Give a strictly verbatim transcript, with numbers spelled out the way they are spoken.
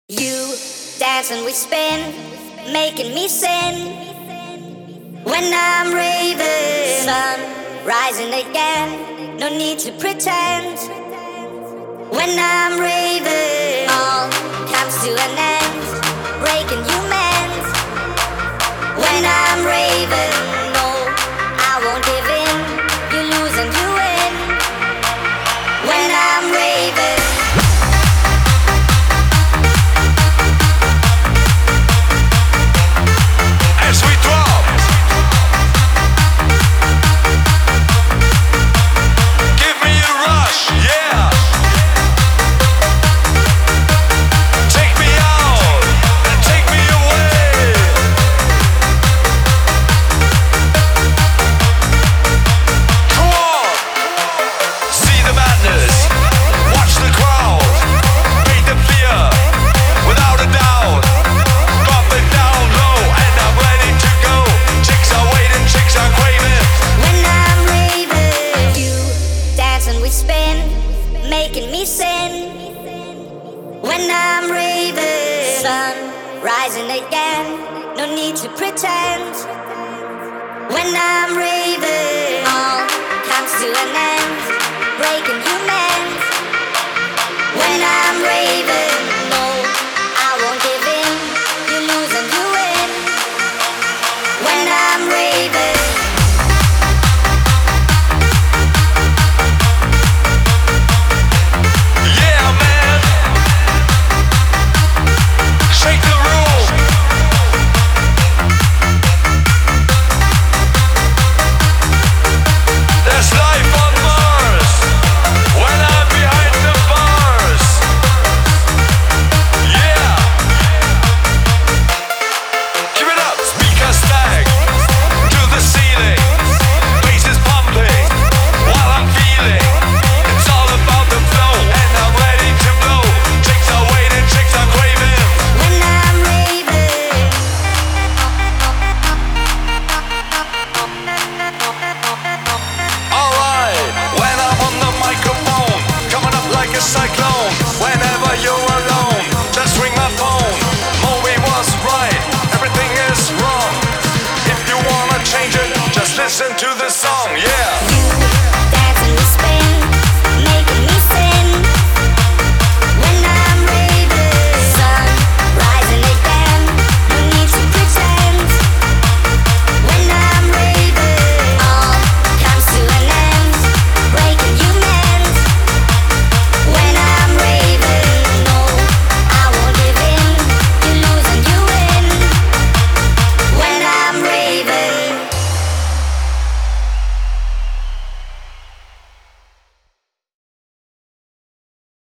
You dance and we spin, making me sin. When I'm raving, sun rising again, no need to pretend. When I'm raving, all comes to an end, breaking you mend. When I'm raving, no, I won't give in. You lose and you win. When I'm raving. As we drop, give me a rush, yeah. Take me out and take me away. Come on, see the madness, watch the crowd, hate the fear, without a doubt. Drop it down low and I'm ready to go. Chicks are waiting, chicks are craving. When I'm raving, you dance and we spin, making me sin. When I'm raving, sun rising again, no need to pretend. When I'm raving, all comes to an end.